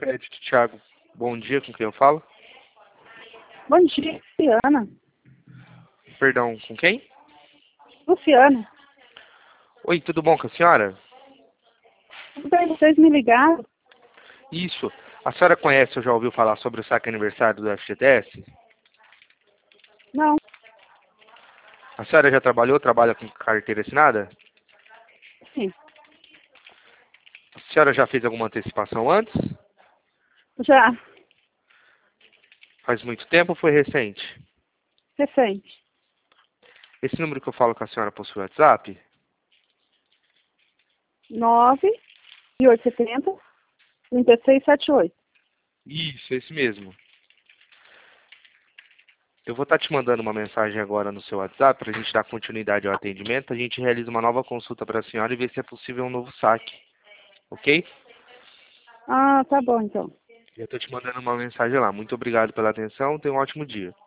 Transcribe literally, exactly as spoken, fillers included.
Crédito, Thiago. Bom dia, com quem eu falo? Bom dia, Luciana. Perdão, com quem? Luciana, Oi, tudo bom com a senhora? tudo bem? Vocês me ligaram? Isso. A senhora conhece ou já ouviu falar sobre o saque aniversário do F G T S? Não, A senhora já trabalhou, trabalha com carteira assinada? sim. A senhora já fez alguma antecipação antes? Já, Faz muito tempo ou foi recente? recente. Esse número que eu falo com a senhora possui WhatsApp? nove oito sete zero, três seis sete oito. Isso, esse mesmo. Eu vou estar te mandando uma mensagem agora no seu WhatsApp para a gente dar continuidade ao atendimento. A gente realiza uma nova consulta para a senhora e ver se é possível um novo saque. Ok? Ah, tá bom então. Eu estou te mandando uma mensagem lá. Muito obrigado pela atenção. Tenha um ótimo dia.